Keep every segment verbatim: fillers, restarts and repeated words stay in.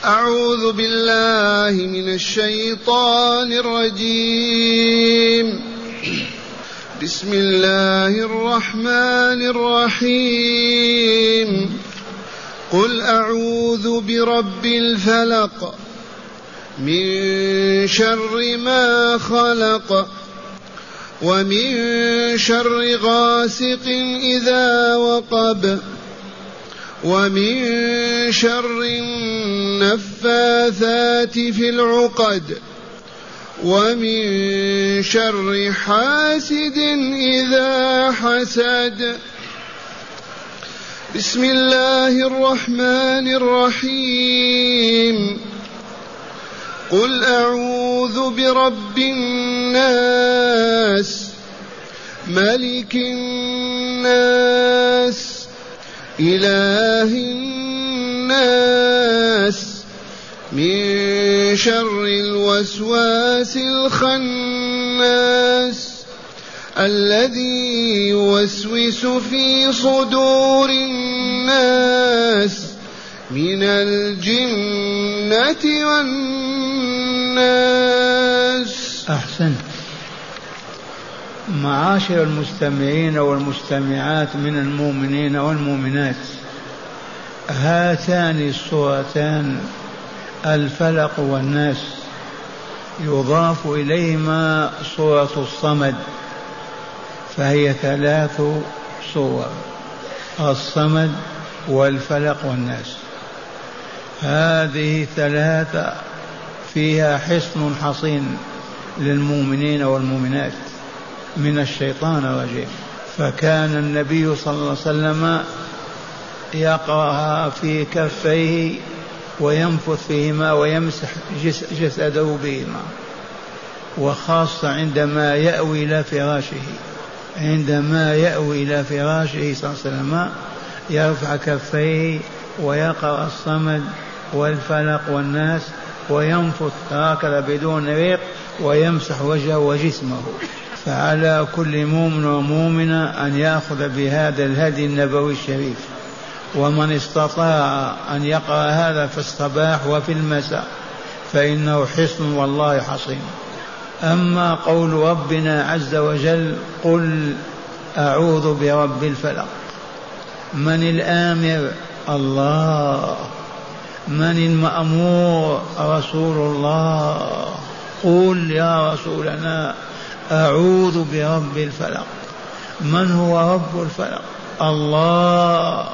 أعوذ بالله من الشيطان الرجيم. بسم الله الرحمن الرحيم. قل أعوذ برب الفلق من شر ما خلق ومن شر غاسق إذا وقب ومن شر النفاثات في العقد ومن شر حاسد إذا حسد. بسم الله الرحمن الرحيم. قل أعوذ برب الناس ملك الناس إله الناس من شر الوسواس الخناس الذي يوسوس في صدور الناس من الجنة والناس. أحسن. معاشر المستمعين والمستمعات من المؤمنين والمؤمنات، هاتان السورتان الفلق والناس يضاف إليهما سورة الصمد، فهي ثلاث سور: الصمد والفلق والناس. هذه ثلاثة فيها حصن حصين للمؤمنين والمؤمنات من الشيطان الرجيم. فكان النبي صلى الله عليه وسلم يقرأها في كفيه وينفث فيهما ويمسح جسده بهما، وخاصة عندما يأوي إلى فراشه عندما يأوي إلى فراشه صلى الله عليه وسلم يرفع كفيه ويقرأ الصمد والفلق والناس وينفث هكذا بدون ريق ويمسح وجهه وجسمه. فعلى كل مؤمن ومؤمنة أن يأخذ بهذا الهدي النبوي الشريف، ومن استطاع أن يقرأ هذا في الصباح وفي المساء فإنه حصن والله حصين. أما قول ربنا عز وجل: قل أعوذ برب الفلق، من الآمر؟ الله. من المأمور؟ رسول الله. قل يا رسولنا أعوذ برب الفلق. من هو رب الفلق؟ الله،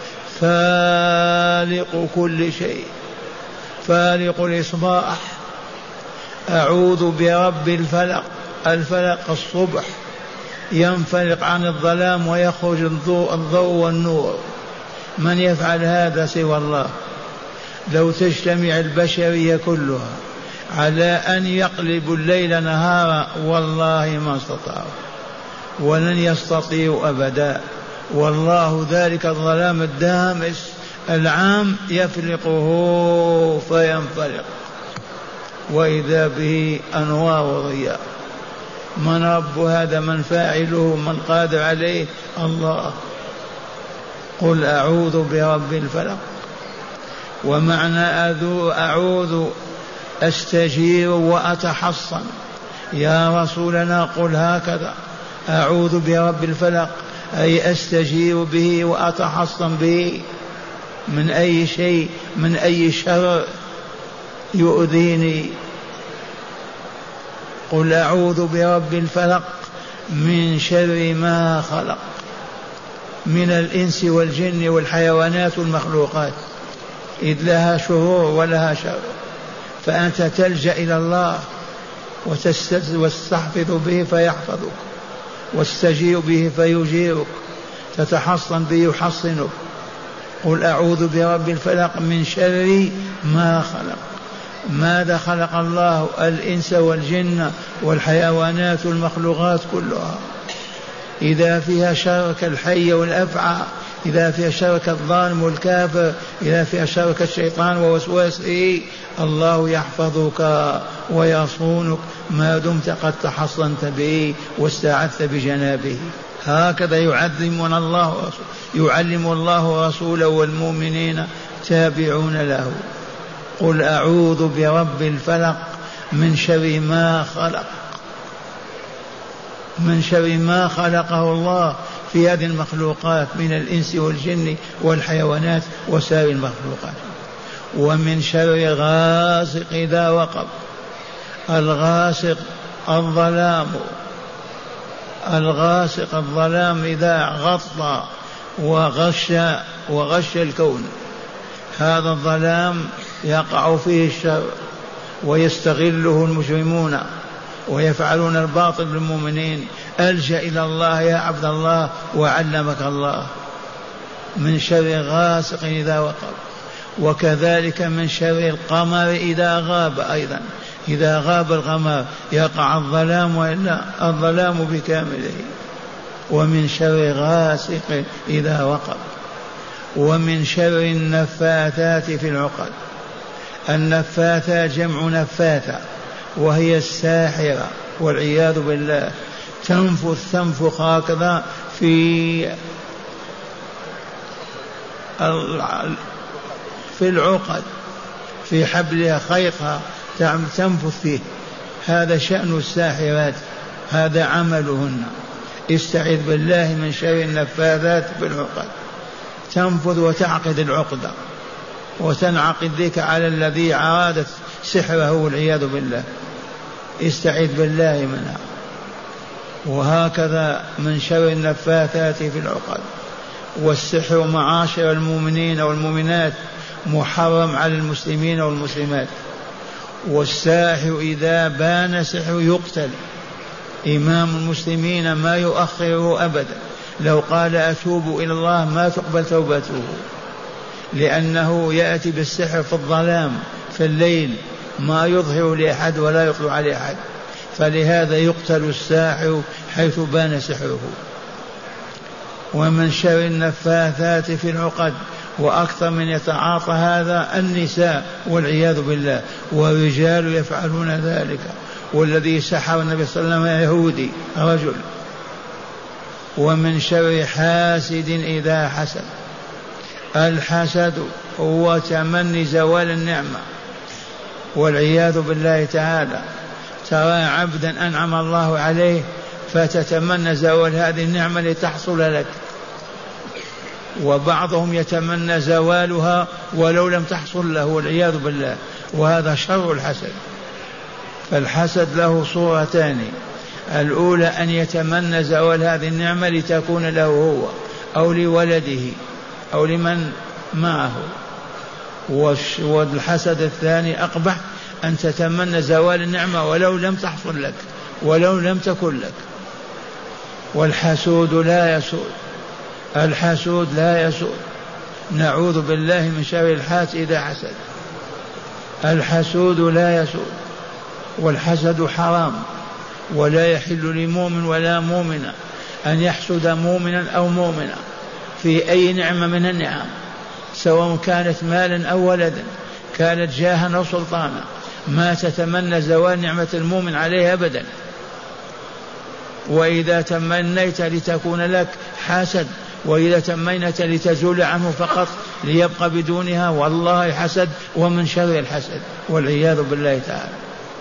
فالق كل شيء، فالق الإصباح. أعوذ برب الفلق. الفلق الصبح ينفلق عن الظلام ويخرج الضوء الضوء والنور. من يفعل هذا سوى الله؟ لو تجتمع البشرية كلها على أن يقلبوا الليل نهارا والله ما استطاعوا ولن يستطيعوا أبدا. والله ذلك الظلام الدامس العام يفلقه فينفلق وإذا به أنوار وضياء. من رب هذا؟ من فاعله؟ من قادر عليه؟ الله. قل أعوذ برب الفلق. ومعنى أعوذ أستجير وأتحصن. يا رسولنا قل هكذا: أعوذ برب الفلق، أي أستجير به وأتحصن به من أي شيء، من أي شر يؤذيني. قل أعوذ برب الفلق من شر ما خلق، من الإنس والجن والحيوانات والمخلوقات، إذ لها شرور ولها شر، فأنت تلجأ إلى الله وتستحفظ به فيحفظك، واستجير به فيجيرك، تتحصن به يحصنك. قل أعوذ برب الفلق من شر ما خلق. ماذا خلق الله؟ الإنس والجن والحيوانات والمخلوقات كلها. إذا فيها شر كالحي والأفعى، إذا فيها شر كالظالم والكافر، إذا فيها شر كالشيطان ووسواسه، الله يحفظك ويصونك ما دمت قد تحصنت به واستعذت بجنابه. هكذا يعلمنا الله يعلم الله رسوله والمؤمنين تابعون له. قل أعوذ برب الفلق من شر ما خلق، من شر ما خلقه الله في هذه المخلوقات من الإنس والجن والحيوانات وسائر المخلوقات. ومن شر غاسق إذا وقب، الغاسق الظلام، الغاسق الظلام إذا غطى وغش وغش الكون، هذا الظلام يقع فيه الشر ويستغله المجرمون ويفعلون الباطل بالمؤمنين. ألجأ إلى الله يا عبد الله وعلمك الله. من شر غاسق إذا وقب، وكذلك من شر القمر إذا غاب أيضا، إذا غاب القمر يقع الظلام وإلا الظلام بكامله. ومن شر غاسق إذا وقب. ومن شر النفاثات في العقد، النفاثات جمع نفاثة وهي الساحرة والعياذ بالله، تنفث تنفخ هكذا في في العقد، في حبلها خيطها تنفث فيه. هذا شأن الساحرات، هذا عملهن. استعذ بالله من شر النفاثات في العقد، تنفذ وتعقد العقدة وتنعقد ذيك على الذي عادت سحره والعياذ بالله. استعذ بالله منها. وهكذا من شر النفاثات في العقد. والسحر معاشر المؤمنين والمؤمنات محرم على المسلمين والمسلمات. والساحر إذا بان سحر يقتل. إمام المسلمين ما يؤخره أبدا، لو قال أتوب إلى الله ما تقبل توبته، لأنه يأتي بالسحر في الظلام في الليل، ما يظهر لأحد ولا يطلع لأحد، فلهذا يقتل الساحر حيث بان سحره. ومن شر النفاثات في العقد، وأكثر من يتعاطى هذا النساء والعياذ بالله، والرجال يفعلون ذلك. والذي سحر النبي صلى الله عليه وسلم يهودي رجل. ومن شر حاسد إذا حسد، الحسد هو تمني زوال النعمة والعياذ بالله تعالى. ترى عبدا أنعم الله عليه فتتمنى زوال هذه النعمة لتحصل لك، وبعضهم يتمنى زوالها ولو لم تحصل له والعياذ بالله، وهذا شر الحسد. فالحسد له صورتان، الأولى أن يتمنى زوال هذه النعمة لتكون له هو أو لولده أو لمن معه. والحسد الثاني أقبح، أن تتمنى زوال النعمة ولو لم تحصل لك ولو لم تكن لك. والحسود لا يسود، الحسود لا يسود. نعوذ بالله من شر الحاسد إذا حسد. الحسود لا يسود، والحسد حرام، ولا يحل لمؤمن ولا مؤمنة أن يحسد مؤمنا أو مؤمنة في أي نعمة من النعم، سواء كانت مالا أو ولدا، كانت جاها أو سلطانا. ما تتمنى زوال نعمة المؤمن عليه أبدا. وإذا تمنيت لتكون لك حسد، وإذا تمنيت لتزول عنه فقط ليبقى بدونها، والله حسد ومن شر الحسد والعياذ بالله تعالى.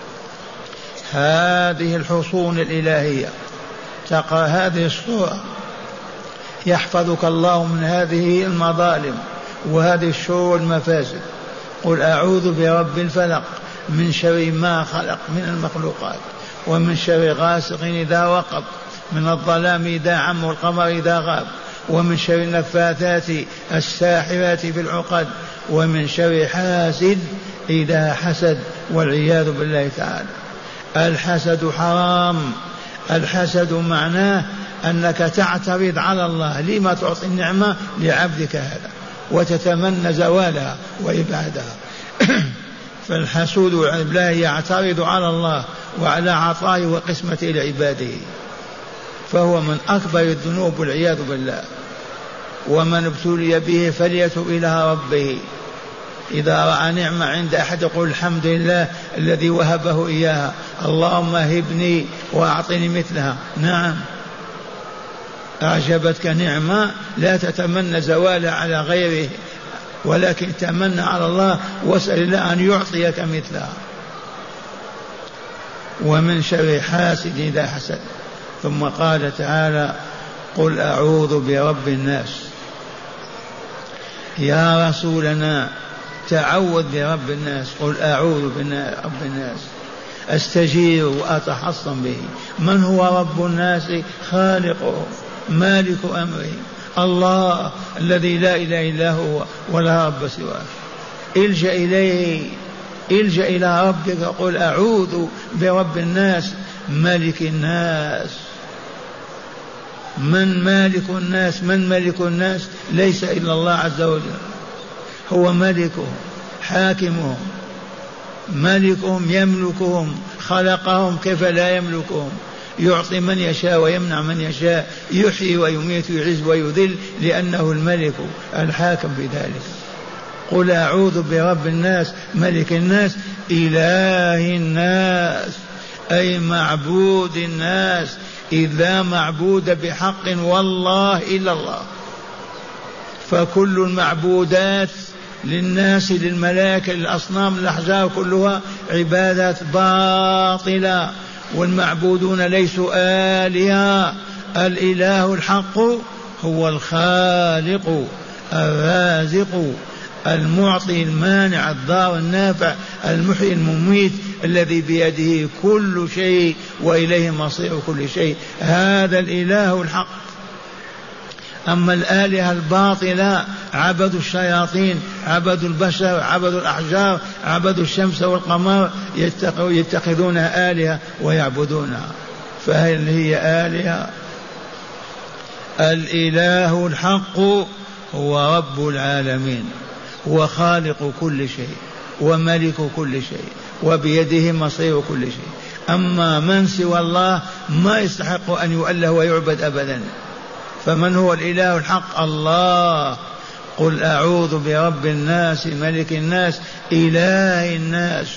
هذه الحصون الإلهية، تقرأ هذه السورة يحفظك الله من هذه المظالم وهذه الشرور والمفاسد. قل أعوذ برب الفلق من شر ما خلق من المخلوقات، ومن شر غاسق إذا وقب، من الظلام إذا عم، والقمر إذا غاب، ومن شر النفاثات الساحرات في العقد، ومن شر حاسد إذا حسد والعياذ بالله تعالى. الحسد حرام. الحسد معناه أنك تعترض على الله، لما تعطي النعمة لعبدك هذا وتتمنى زوالها وإبعادها. فالحسود لا يعترض على الله وعلى عطائه وقسمته لعباده، فهو من أكبر الذنوب والعياذ بالله. ومن ابتلي به فليتب إلى ربه. إذا رأى نعمة عند أحد يقول الحمد لله الذي وهبه إياها، اللهم هبني وأعطني مثلها. نعم، أعجبتك نعمة لا تتمنى زوالها على غيره ولكن تمنى على الله واسأل الله أن يعطيك مثلها. ومن شر حاسد إذا حسد. ثم قال تعالى قل أعوذ برب الناس. يا رسولنا تعوذ برب الناس، قل أعوذ برب الناس، أستجير وأتحصن به. من هو رب الناس؟ خالقهم مالك أمره، الله الذي لا إله إلا هو ولا رب سواه. الجأ إليه، الجأ إلى ربك، قل أعوذ برب الناس ملك الناس. من مالك الناس؟ من ملك الناس؟ ليس إلا الله عز وجل، هو ملكهم حاكمهم ملكهم يملكهم، خلقهم كيف لا يملكهم، يعطي من يشاء ويمنع من يشاء، يحيي ويميت ويعز ويذل، لأنه الملك الحاكم بذلك. قل أعوذ برب الناس ملك الناس إله الناس، أي معبود الناس، إذ لا معبود بحق والله إلا الله. فكل المعبودات للناس للملائكة للأصنام للأحجار كلها عبادات باطلة، والمعبودون ليسوا آلهة. الإله الحق هو الخالق الرازق المعطي المانع الضار النافع المحيي المميت، الذي بيده كل شيء وإليه مصير كل شيء. هذا الإله الحق. أما الآلهة الباطلة عبدوا الشياطين، عبدوا البشر، عبدوا الأحجار، عبدوا الشمس والقمر، يتخذونها آلهة ويعبدونها. فهل هي آلهة؟ الإله الحق هو رب العالمين، هو خالق كل شيء وملك كل شيء وبيده مصير كل شيء. أما من سوى الله ما يستحق أن يؤله ويعبد أبدا. فمن هو الإله الحق؟ الله. قل أعوذ برب الناس ملك الناس إله الناس،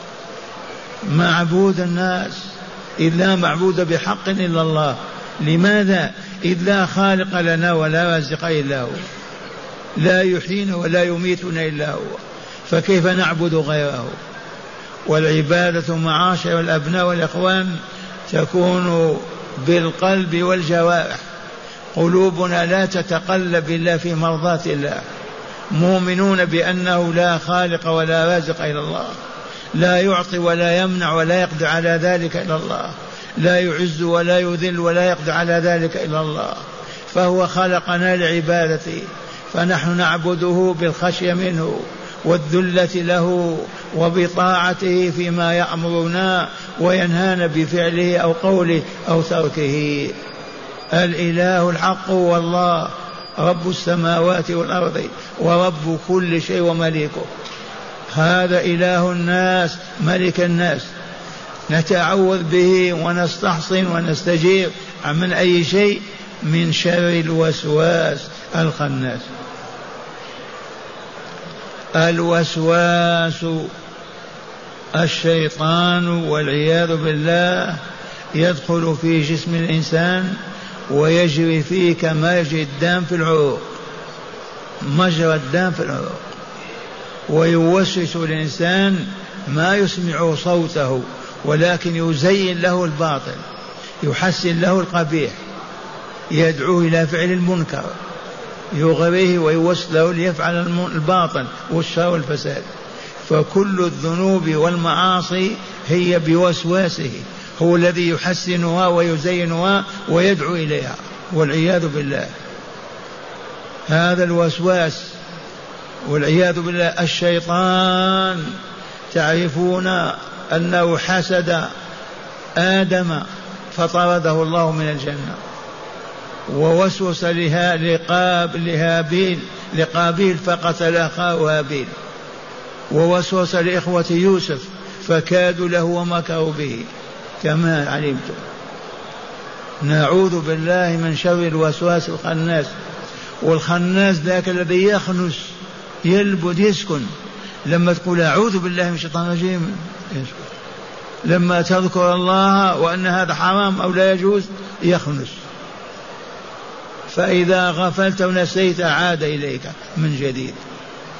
معبود الناس، إذ لا معبود بحق إلا الله. لماذا؟ إذ لا خالق لنا ولا رازق إلا هو، لا يحيينا ولا يميتنا إلا هو، فكيف نعبد غيره؟ والعبادة معاشر الأبناء والإخوان تكون بالقلب والجوارح. قلوبنا لا تتقلب إلا في مرضاة الله، مؤمنون بأنه لا خالق ولا رازق إلا الله، لا يعطي ولا يمنع ولا يقدر على ذلك إلا الله، لا يعز ولا يذل ولا يقدر على ذلك إلا الله. فهو خلقنا لعبادته، فنحن نعبده بالخشية منه والذلة له وبطاعته فيما يأمرنا وينهانا بفعله أو قوله أو تركه. الإله الحق هو الله رب السماوات والأرض ورب كل شيء ومليكه. هذا إله الناس ملك الناس، نتعوذ به ونستحصن ونستجير من أي شيء؟ من شر الوسواس الخناس. الوسواس الشيطان والعياذ بالله يدخل في جسم الإنسان ويجري فيه كما يجري الدم في العروق، مجرى الدم في العروق، ويوسوس الإنسان ما يسمع صوته، ولكن يزين له الباطل، يحسن له القبيح، يدعوه إلى فعل المنكر، يغريه ويوسوس له ليفعل الباطل والشر والفساد. فكل الذنوب والمعاصي هي بوسواسه، هو الذي يحسنها ويزينها ويدعو إليها والعياذ بالله. هذا الوسواس والعياذ بالله. الشيطان تعرفون أنه حسد آدم فطرده الله من الجنة، ووسوس لها لقاب لهابيل لقابيل فقتل أخاه هابيل، ووسوس لإخوة يوسف فكادوا له ومكروا به كما علمتم. نعوذ بالله من شر الوسواس الخناس. والخناس ذاك الذي يخنس يلبد يسكن. لما تقول أعوذ بالله من الشيطان الرجيم يسكن، لما تذكر الله وأن هذا حرام أو لا يجوز يخنس، فإذا غفلت ونسيت عاد إليك من جديد.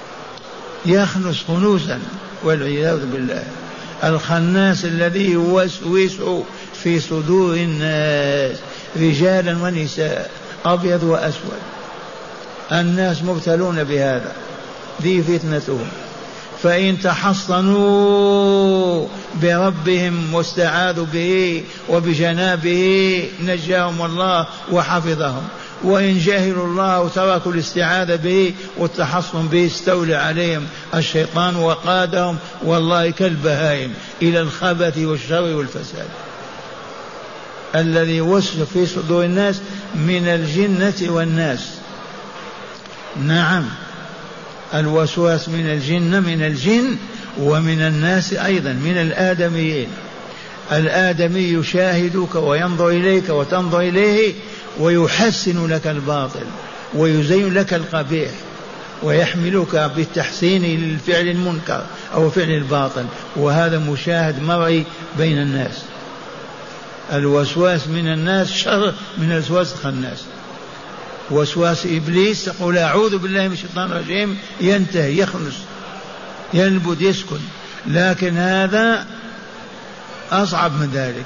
يخنس خنوسا والعياذ بالله. الخناس الذي يوسوس في صدور الناس رجالا ونساء أبيض وأسود. الناس مبتلون بهذا، ذي فتنتهم. فإن تحصنوا بربهم واستعاذوا به وبجنابه نجاهم الله وحفظهم، وإن جهلوا الله وتركوا الاستعاذة به والتحصن به استولى عليهم الشيطان وقادهم والله كالبهائم إلى الخبث والشر والفساد الذي يوسوس في صدور الناس من الجنة والناس. نعم، الوسواس من الجن من الجن ومن الناس أيضا، من الآدميين. الآدمي يشاهدك وينظر إليك وتنظر إليه ويحسن لك الباطل ويزين لك القبيح ويحملك بالتحسين للفعل المنكر أو فعل الباطل، وهذا مشاهد مرئي بين الناس. الوسواس من الناس شر من الوسواس الخناس. وسواس إبليس تقول أعوذ بالله من الشيطان الرجيم ينتهي، يخلص، ينبت، يسكن. لكن هذا أصعب من ذلك.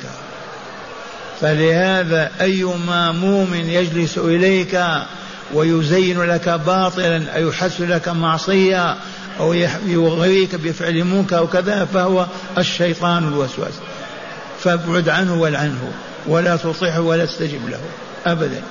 فلهذا أيما مؤمن يجلس إليك ويزين لك باطلا أو يحسن لك معصية أو يغريك بفعل منكر وكذا فهو الشيطان الوسواس، فابعد عنه والعنه ولا تطيعه ولا تستجب له أبدا.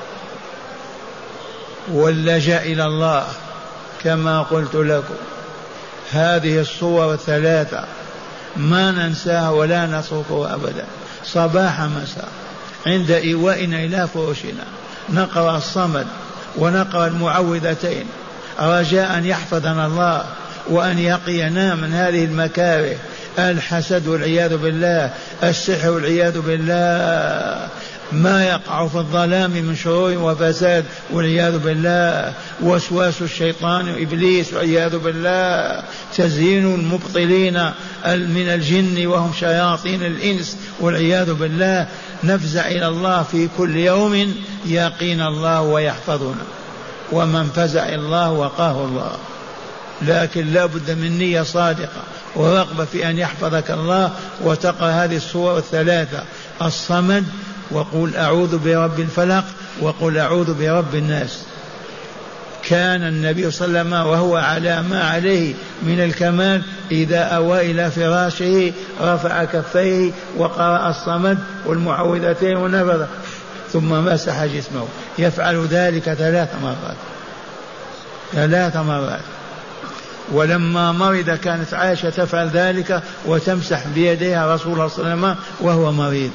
واللجأ إلى الله كما قلت لكم، هذه الصور الثلاثة ما ننساها ولا نتركها أبدا، صباح مساء عند إيوائنا إلى فرشنا نقرأ الصمد ونقرأ المعوذتين رجاء أن يحفظنا الله وأن يقينا من هذه المكاره، الحسد والعياذ بالله، السحر والعياذ بالله، ما يقع في الظلام من شرور وفساد والعياذ بالله، وسواس الشيطان وإبليس والعياذ بالله، تزيين المبطلين من الجن وهم شياطين الإنس والعياذ بالله. نفزع إلى الله في كل يوم يقينا الله ويحفظنا، ومن فزع الله وقاه الله. لكن لا بد من نية صادقة ورغبة في أن يحفظك الله، وتقرأ هذه الصور الثلاثة: الصمد، وقل أعوذ برب الفلق، وقل أعوذ برب الناس. كان النبي صلى الله عليه وسلم وهو على ما عليه من الكمال إذا أوى إلى فراشه رفع كفيه وقرأ الصمد والمعوذتين ونفذ ثم مسح جسمه، يفعل ذلك ثلاث مرات ثلاث مرات. ولما مرض كانت عائشة تفعل ذلك وتمسح بيديها رسول الله صلى الله عليه وسلم وهو مريض.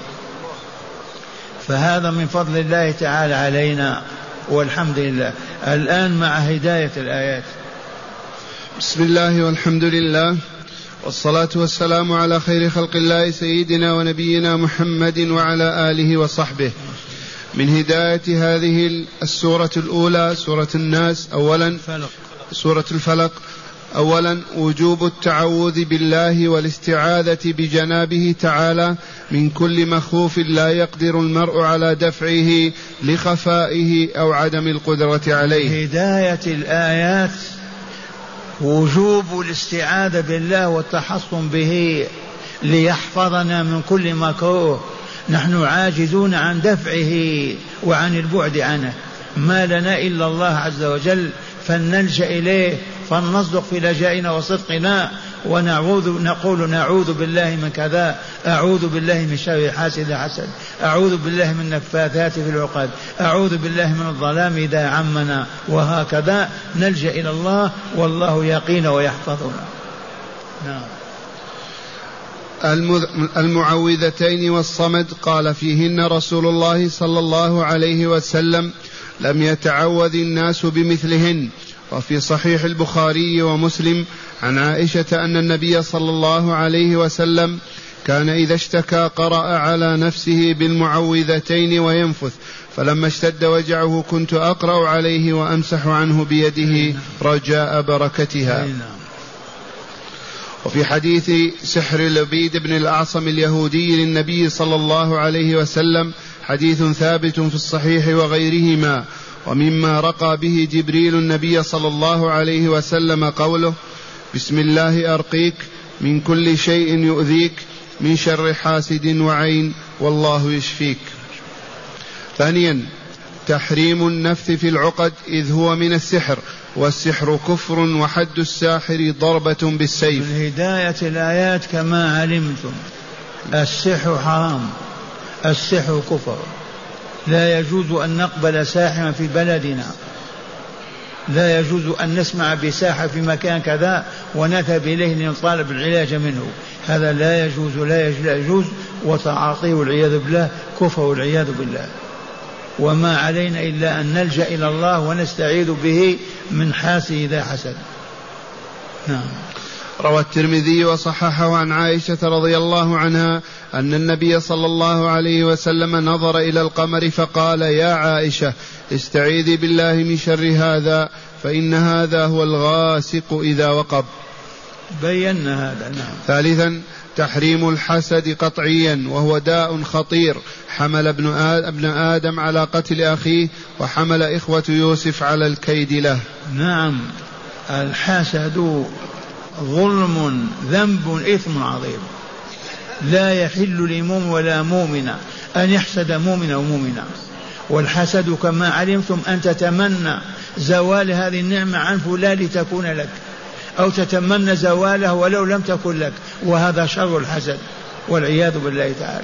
فهذا من فضل الله تعالى علينا والحمد لله. الآن مع هداية الآيات. بسم الله والحمد لله والصلاة والسلام على خير خلق الله سيدنا ونبينا محمد وعلى آله وصحبه. من هداية هذه السورة الأولى سورة الناس أولا سورة الفلق أولا وجوب التعوذ بالله والاستعاذة بجنابه تعالى من كل مخوف لا يقدر المرء على دفعه لخفائه أو عدم القدرة عليه. هداية الآيات وجوب الاستعاذة بالله والتحصن به ليحفظنا من كل مكروه. نحن عاجزون عن دفعه وعن البعد عنه، ما لنا إلا الله عز وجل، فلنلجأ إليه، فلنصدق في لجائنا وصدقنا ونعوذ نقول نعوذ بالله من كذا، أعوذ بالله من شر حاسد حسد، أعوذ بالله من نفاثات في العقد، أعوذ بالله من الظلام إذا عمنا، وهكذا نلجأ إلى الله والله يقينا ويحفظنا. نعم. المعوذتين والصمد قال فيهن رسول الله صلى الله عليه وسلم: لم يتعوذ الناس بمثلهن. وفي صحيح البخاري ومسلم عن عائشة أن النبي صلى الله عليه وسلم كان إذا اشتكى قرأ على نفسه بالمعوذتين وينفث، فلما اشتد وجعه كنت أقرأ عليه وأمسح عنه بيده رجاء بركتها. وفي حديث سحر لبيد بن الأعصم اليهودي للنبي صلى الله عليه وسلم حديث ثابت في الصحيح وغيرهما. ومما رقى به جبريل النبي صلى الله عليه وسلم قوله: بسم الله أرقيك من كل شيء يؤذيك من شر حاسد وعين والله يشفيك. ثانيا تحريم النفث في العقد إذ هو من السحر، والسحر كفر وحد الساحر ضربة بالسيف. من هداية الآيات كما علمتم السحر حرام، السحر كفر، لا يجوز أن نقبل ساحرا في بلدنا، لا يجوز أن نسمع بساحر في مكان كذا ونذهب إليه لنطالب العلاج منه، هذا لا يجوز لا يجوز، وتعاطيه والعياذ بالله كفر والعياذ بالله. وما علينا إلا أن نلجأ إلى الله ونستعيذ به من حاسد إذا حسد. نعم. روى الترمذي وصححه عن عائشة رضي الله عنها أن النبي صلى الله عليه وسلم نظر إلى القمر فقال: يا عائشة استعيذي بالله من شر هذا فإن هذا هو الغاسق إذا وقب. بينا هذا. نعم. ثالثا تحريم الحسد قطعيا، وهو داء خطير حمل ابن آدم على قتل أخيه، وحمل إخوة يوسف على الكيد له. نعم. الحسد ظلم ذنب إثم عظيم، لا يحل لمؤمن ولا مؤمنة أن يحسد مؤمنا ومؤمنة. والحسد كما علمتم أن تتمنى زوال هذه النعمة عن فلان لتكون لك، أو تتمنى زواله ولو لم تكن لك، وهذا شر الحسد والعياذ بالله تعالى.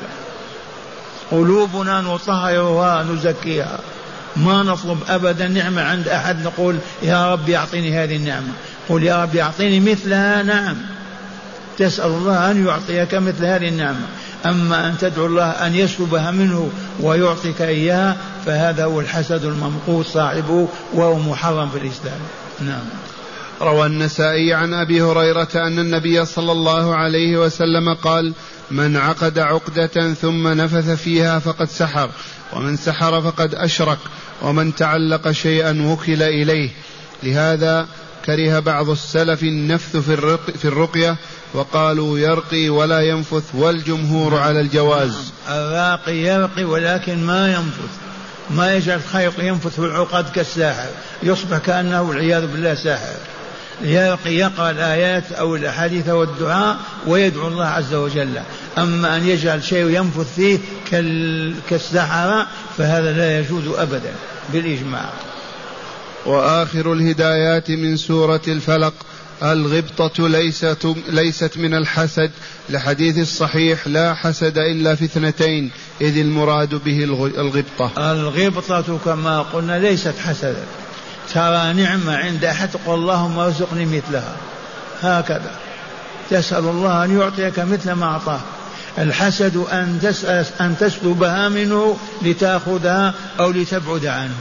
قلوبنا نطهرها نزكيها، ما نطلب أبدا نعمة عند أحد نقول يا رب أعطيني هذه النعمة، قل يا رب أعطيني مثلها. نعم، تسأل الله أن يعطيك مثل هذه النعمة، أما أن تدعو الله أن يسلبها منه ويعطيك إياها فهذا هو الحسد الممقوت صاحبه وهو محرم في الإسلام. نعم. روى النسائي عن أبي هريرة أن النبي صلى الله عليه وسلم قال: من عقد عقدة ثم نفث فيها فقد سحر، ومن سحر فقد أشرك، ومن تعلق شيئا وكل إليه. لهذا كره بعض السلف النفث في الرقية وقالوا يرقي ولا ينفث، والجمهور على الجواز. الراقي يرقي ولكن ما ينفث، ما يجعل خيط ينفث في العقد كالساحر، يصبح كأنه والعياذ بالله ساحر. يرقي يقرأ الآيات أو الأحاديث والدعاء ويدعو الله عز وجل، أما أن يجعل شيء ينفث فيه كالسحرة فهذا لا يجوز أبدا بالإجماع. وآخر الهدايات من سورة الفلق: الغبطة ليست, ليست من الحسد، لحديث الصحيح: لا حسد إلا في اثنتين، إذ المراد به الغبطة. الغبطة كما قلنا ليست حسدا، ترى نعمة عند أحد تقول اللهم ارزقني مثلها، هكذا تسأل الله أن يعطيك مثل ما أعطاه. الحسد أن تسأل أن تسلبها منه لتأخذها أو لتبعد عنه.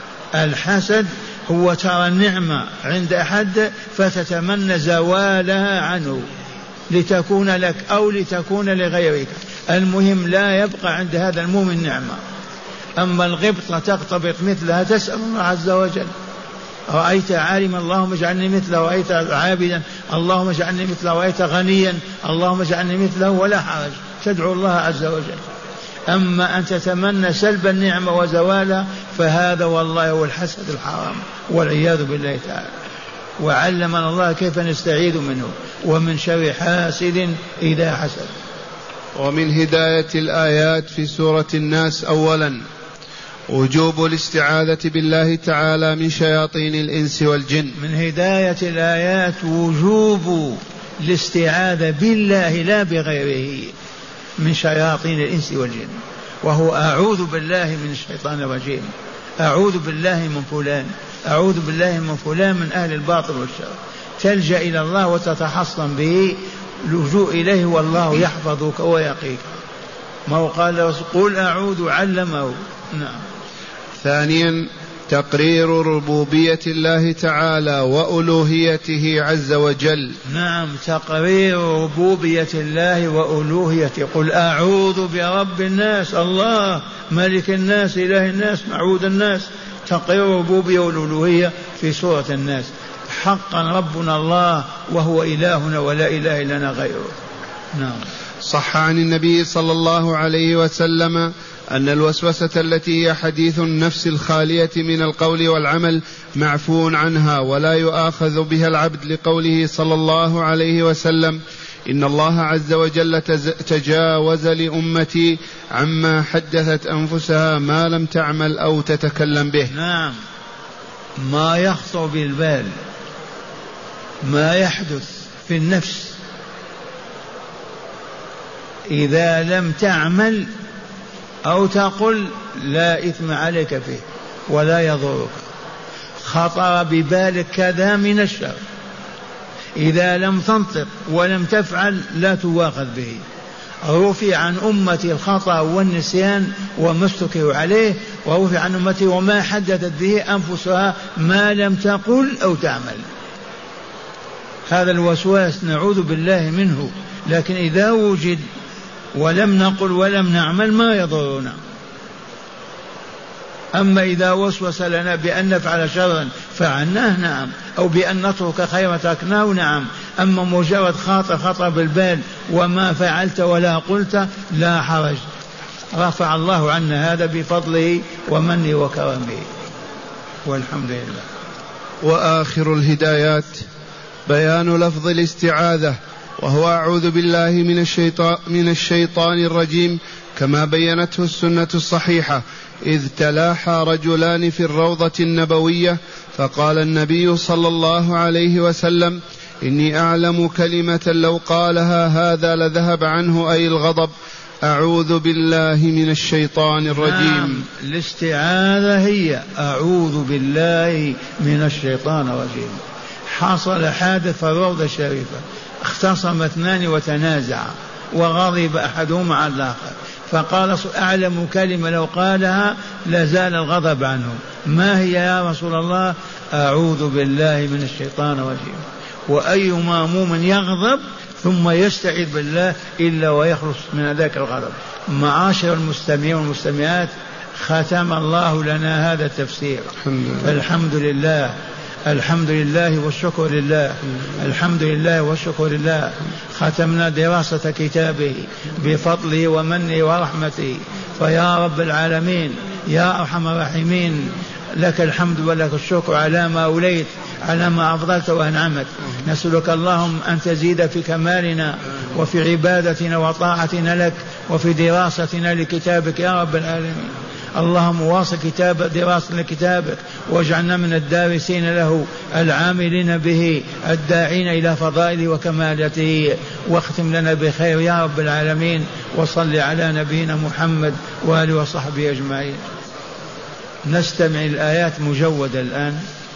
الحسد هو ترى النعمة عند أحد فتتمنى زوالها عنه لتكون لك أو لتكون لغيرك، المهم لا يبقى عند هذا المؤمن نعمة. أما الغبطة تقتبط مثلها تسأل الله عز وجل. رأيت عالما اللهم اجعلني مثله، رأيت عابدا اللهم اجعلني مثله، رأيت غنيا اللهم اجعلني مثله، ولا حرج، تدعو الله عز وجل. أما أن تتمنى سلب النعمة وزوالها فهذا والله هو الحسد الحرام والعياذ بالله تعالى. وعلمنا الله كيف نستعيذ منه ومن شر حاسد إذا حسد. ومن هداية الآيات في سورة الناس: أولا وجوب الاستعاذة بالله تعالى من شياطين الإنس والجن. من هداية الآيات وجوب الاستعاذة بالله لا بغيره من شياطين الإنس والجن، وهو أعوذ بالله من الشيطان الرجيم، أعوذ بالله من فلان، أعوذ بالله من فلان من أهل الباطل والشر. تلجأ إلى الله وتتحصن به، لجوء إليه والله يحفظك ويقيك. ما هو قال قل أعوذ علمه. نعم. ثانيا تقرير ربوبية الله تعالى وألوهيته عز وجل. نعم، تقرير ربوبية الله وألوهيته. قل أعوذ برب الناس، الله ملك الناس إله الناس معبود الناس. تقرير ربوبية والألوهية في سورة الناس. حقا ربنا الله وهو إلهنا ولا إله لنا غيره. نعم. صح عن النبي صلى الله عليه وسلم أن الوسوسة التي هي حديث النفس الخالية من القول والعمل معفو عنها ولا يؤاخذ بها العبد، لقوله صلى الله عليه وسلم: إن الله عز وجل تجاوز لأمتي عما حدثت أنفسها ما لم تعمل أو تتكلم به. نعم، ما يخطر بالبال، ما يحدث في النفس إذا لم تعمل أو تقل لا إثم عليك فيه ولا يضرك. خطر ببالك كذا من الشر، إذا لم تنطق ولم تفعل لا تواخذ به. رفع عن أمتي الخطأ والنسيان وما استكروا عليه، ورفع عن أمتي وما حدثت به أنفسها ما لم تقل أو تعمل. هذا الوسواس نعوذ بالله منه، لكن إذا وجد ولم نقل ولم نعمل ما يضرنا. أما إذا وسوس لنا بأن نفعل شرا فعلناه نعم، أو بأن نترك خيرا تركناه نعم. أما مجرد خاطر خطر بالبال وما فعلت ولا قلت لا حرج، رفع الله عنا هذا بفضله ومنه وكرمه، والحمد لله. وآخر الهدايات بيان لفظ الاستعاذة، وهو أعوذ بالله من الشيطان, من الشيطان الرجيم، كما بينته السنة الصحيحة، إذ تلاحى رجلان في الروضة النبوية فقال النبي صلى الله عليه وسلم: إني أعلم كلمة لو قالها هذا لذهب عنه، أي الغضب. أعوذ بالله من الشيطان الرجيم. نعم، الاستعاذة هي أعوذ بالله من الشيطان الرجيم. حصل حادث في الروضة الشريفة، اختصم اثنان وتنازعا وغضب أحدهما على الآخر، فقال: أعلم كلمة لو قالها لزال الغضب عنه. ما هي يا رسول الله؟ أعوذ بالله من الشيطان الرجيم. وأي مأموم يغضب ثم يستعيذ بالله إلا ويخلص من ذاك الغضب. معاشر المستمعين والمستمعات، ختم الله لنا هذا التفسير، فالحمد لله. الحمد لله والشكر لله، الحمد لله والشكر لله. ختمنا دراسة كتابه بفضله ومنه ورحمته، فيا رب العالمين يا أرحم الراحمين، لك الحمد ولك الشكر على ما أوليت، على ما أفضلت وأنعمت. نسألك اللهم أن تزيد في كمالنا وفي عبادتنا وطاعتنا لك وفي دراستنا لكتابك يا رب العالمين. اللهم واصل كتاب دراسة لكتابك، واجعلنا من الدارسين له العاملين به الداعين إلى فضائله وكمالته، واختم لنا بخير يا رب العالمين. وصل على نبينا محمد وآله وصحبه أجمعين. نستمع الآيات مجودة الآن.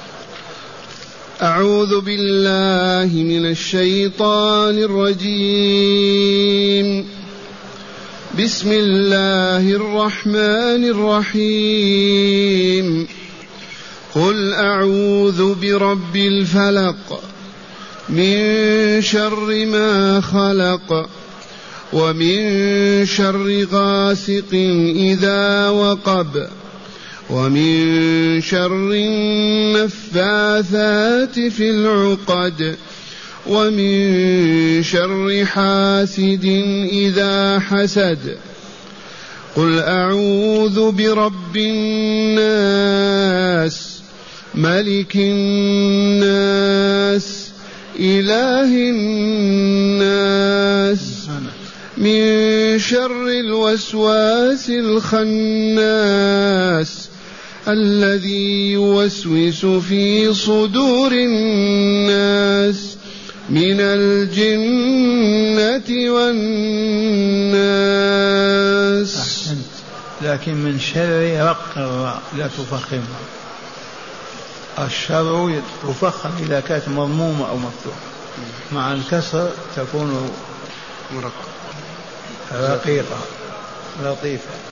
أعوذ بالله من الشيطان الرجيم. بسم الله الرحمن الرحيم. قل أعوذ برب الفلق من شر ما خلق ومن شر غاسق إذا وقب ومن شر النفاثات في العقد ومن شر حاسد إذا حسد. قل أعوذ برب الناس ملك الناس إله الناس من شر الوسواس الخناس الذي يوسوس في صدور الناس من الجنة والناس. أحسنت. لكن من شر رق الراء لا تفخمها. الشر تفخم إذا كانت مضمومة أو مفتوحة، مع الكسر تكون رقيقة لطيفة.